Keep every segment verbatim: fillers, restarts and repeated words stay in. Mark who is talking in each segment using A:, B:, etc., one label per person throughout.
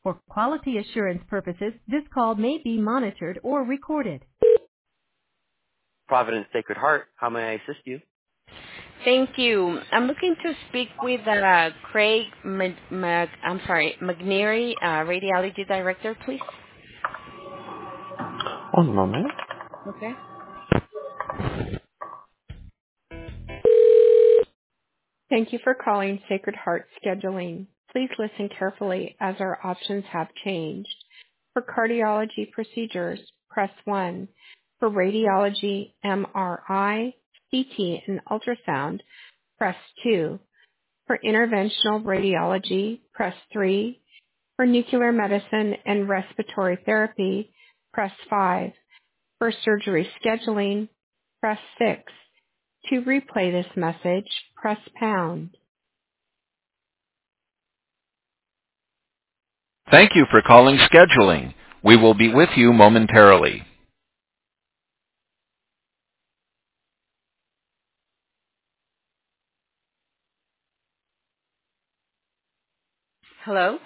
A: For quality assurance purposes, this call may be monitored or recorded.
B: Providence Sacred Heart, how may I assist you?
C: Thank you. I'm looking to speak with uh, Craig Mag, Mag, I'm sorry, McNeary, uh, Radiology Director, please.
B: One moment.
C: Okay.
D: Thank you for calling Sacred Heart Scheduling. Please listen carefully as our options have changed. For cardiology procedures, press one. For radiology, M R I, C T, and ultrasound, press two. For interventional radiology, press three. For nuclear medicine and respiratory therapy, press five. For surgery scheduling, press six. To replay this message, press pound.
E: Thank you for calling scheduling. We will be with you momentarily.
C: Hello?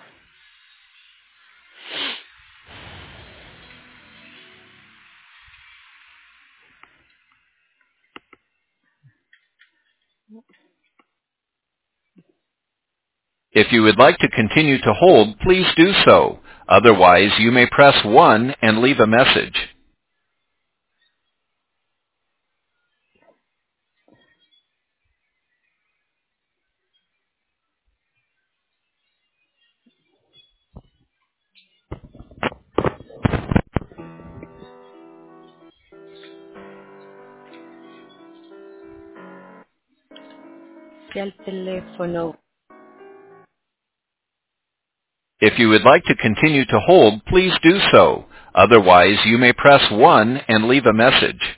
E: If you would like to continue to hold, please do so. Otherwise, you may press one and leave a message.
C: Sí, al teléfono.
E: If you would like to continue to hold, please do so. Otherwise, you may press one and leave a message.